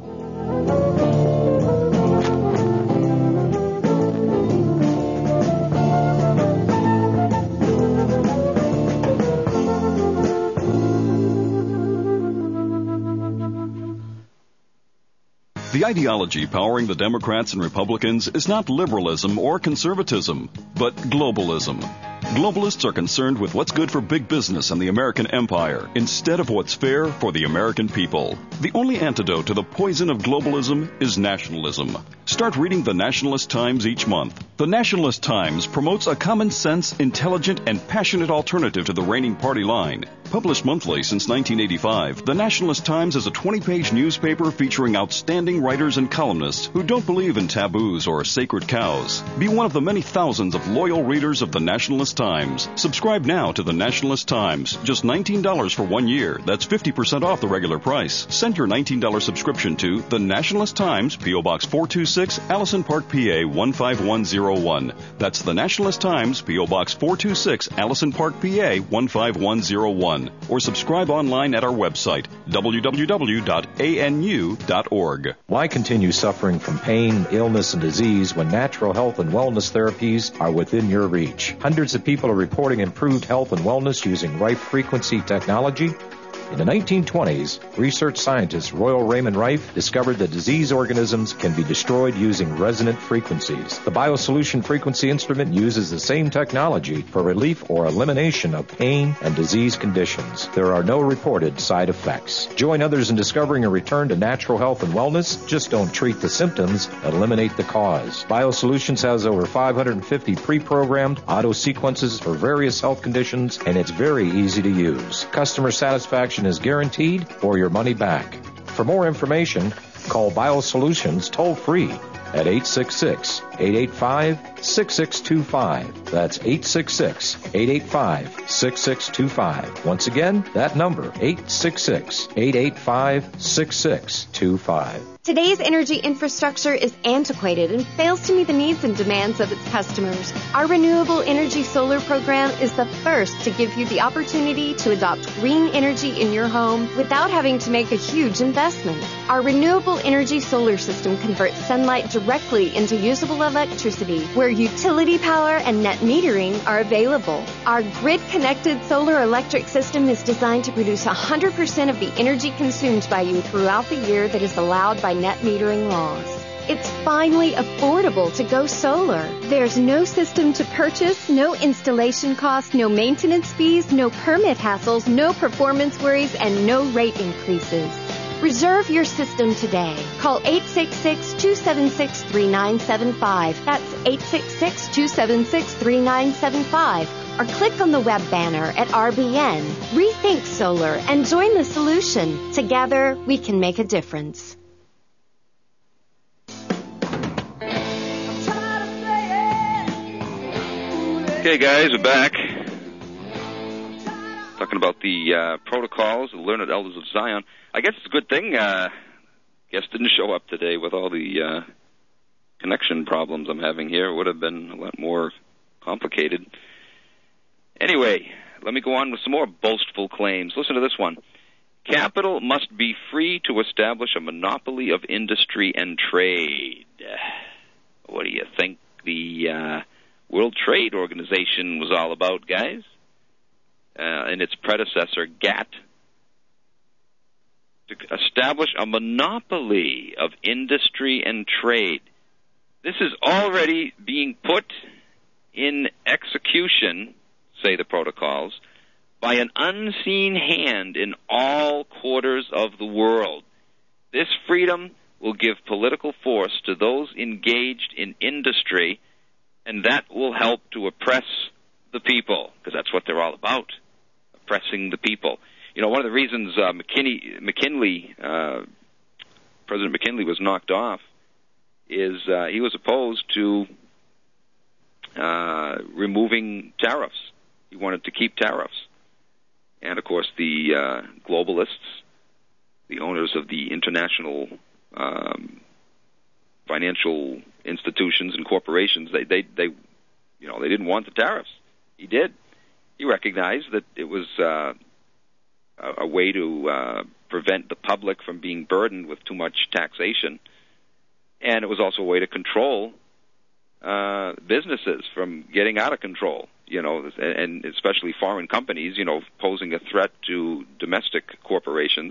The ideology powering the Democrats and Republicans is not liberalism or conservatism, but globalism. Globalists are concerned with what's good for big business and the American empire instead of what's fair for the American people. The only antidote to the poison of globalism is nationalism. Start reading the Nationalist Times each month. The Nationalist Times promotes a common sense, intelligent, and passionate alternative to the reigning party line. Published monthly since nineteen eighty-five, the Nationalist Times is a twenty-page newspaper featuring outstanding writers and columnists who don't believe in taboos or sacred cows. Be one of the many thousands of loyal readers of the Nationalist Times. Subscribe now to the Nationalist Times. Just nineteen dollars for one year. That's fifty percent off the regular price. Send your nineteen dollars subscription to the Nationalist Times, P O. Box four two six, Allison Park, P A one five one zero one. That's the Nationalist Times, P O. Box four two six, Allison Park, P A one five one zero one. Or subscribe online at our website, w w w dot a n u dot org. Why continue suffering from pain, illness, and disease when natural health and wellness therapies are within your reach? Hundreds of people are reporting improved health and wellness using Rife frequency technology. In the nineteen twenties, research scientist Royal Raymond Rife discovered that disease organisms can be destroyed using resonant frequencies. The BioSolution frequency instrument uses the same technology for relief or elimination of pain and disease conditions. There are no reported side effects. Join others in discovering a return to natural health and wellness. Just don't treat the symptoms, eliminate the cause. BioSolutions has over five hundred fifty pre-programmed auto sequences for various health conditions, and it's very easy to use. Customer satisfaction is guaranteed or your money back. For more information, call BioSolutions toll free at eight six six, eight eight five, six six two five. That's eight six six, eight eight five, six six two five. Once again, that number, eight six six, eight eight five, six six two five. Today's energy infrastructure is antiquated and fails to meet the needs and demands of its customers. Our Renewable Energy Solar program is the first to give you the opportunity to adopt green energy in your home without having to make a huge investment. Our Renewable Energy Solar system converts sunlight directly into usable electricity where utility power and net metering are available. Our grid-connected solar electric system is designed to produce one hundred percent of the energy consumed by you throughout the year that is allowed by net metering laws. It's finally affordable to go solar. There's no system to purchase, no installation costs, no maintenance fees, no permit hassles, no performance worries, and no rate increases. Reserve your system today. Call eight six six, two seven six, three nine seven five. That's eight six six, two seven six, three nine seven five. Or click on the web banner at R B N. Rethink solar and join the solution. Together, we can make a difference. Okay, guys, we're back. Talking about the uh, protocols, the Learned Elders of Zion. I guess it's a good thing uh guest didn't show up today with all the uh, connection problems I'm having here. It would have been a lot more complicated. Anyway, let me go on with some more boastful claims. Listen to this one. Capital must be free to establish a monopoly of industry and trade. What do you think the uh, World Trade Organization was all about, guys? Uh, and its predecessor, GATT, to establish a monopoly of industry and trade. This is already being put in execution, say the protocols, by an unseen hand in all quarters of the world. This freedom will give political force to those engaged in industry, and that will help to oppress the people, because that's what they're all about, oppressing the people. You know, one of the reasons uh, McKinney, McKinley, uh, President McKinley was knocked off is uh, he was opposed to uh, removing tariffs. He wanted to keep tariffs. And, of course, the uh, globalists, the owners of the international um, financial institutions and corporations, they, they, they, you know, they didn't want the tariffs. He did. He recognized that it was uh, a, a way to uh, prevent the public from being burdened with too much taxation, and it was also a way to control uh, businesses from getting out of control. You know, and especially foreign companies, you know, posing a threat to domestic corporations.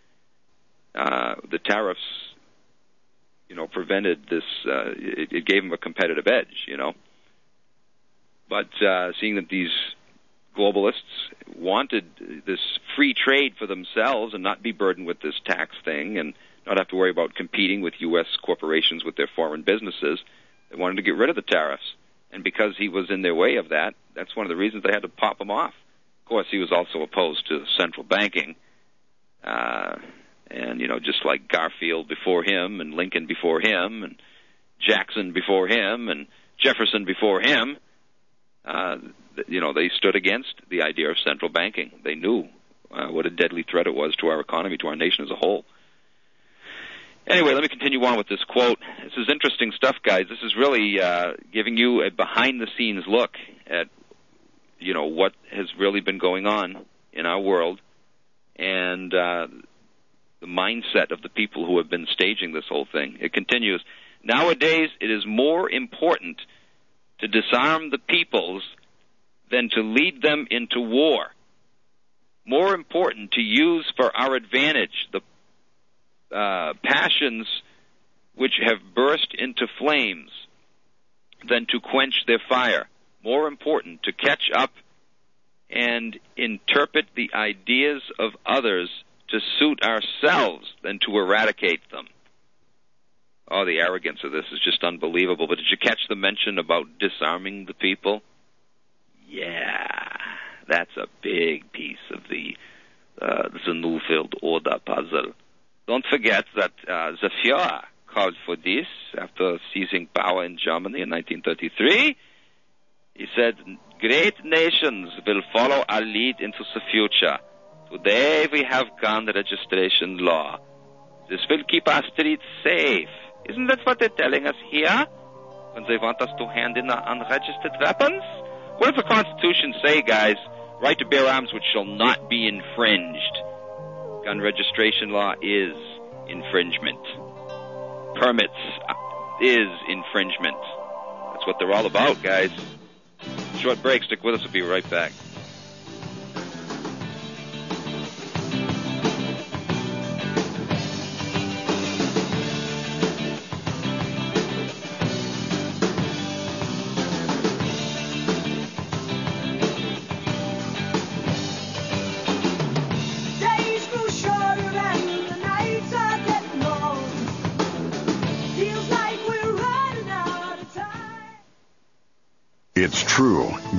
Uh, the tariffs, you know, prevented this. Uh, it, it gave them a competitive edge, you know. But uh, seeing that these globalists wanted this free trade for themselves and not be burdened with this tax thing and not have to worry about competing with U S corporations with their foreign businesses, they wanted to get rid of the tariffs. And because he was in their way of that, that's one of the reasons they had to pop him off. Of course, he was also opposed to central banking. Uh, and, you know, just like Garfield before him and Lincoln before him and Jackson before him and Jefferson before him, uh, you know, they stood against the idea of central banking. They knew uh, what a deadly threat it was to our economy, to our nation as a whole. Anyway, let me continue on with this quote. This is interesting stuff, guys. This is really uh, giving you a behind-the-scenes look at, you know, what has really been going on in our world and uh, the mindset of the people who have been staging this whole thing. It continues, nowadays it is more important to disarm the peoples than to lead them into war. More important to use for our advantage the Uh, passions which have burst into flames than to quench their fire. More important to catch up and interpret the ideas of others to suit ourselves than to eradicate them. Oh, the arrogance of this is just unbelievable. But did you catch the mention about disarming the people? Yeah, that's a big piece of the, uh, the Neufeld Order puzzle. Don't forget that uh, the Führer called for this after seizing power in Germany in nineteen thirty-three. He said, great nations will follow our lead into the future. Today we have gun registration law. This will keep our streets safe. Isn't that what they're telling us here when they want us to hand in our unregistered weapons? What does the Constitution say, guys? Right to bear arms which shall not be infringed. Gun registration law is infringement. Permits is infringement. That's what they're all about, guys. Short break. Stick with us. We'll be right back. It's true.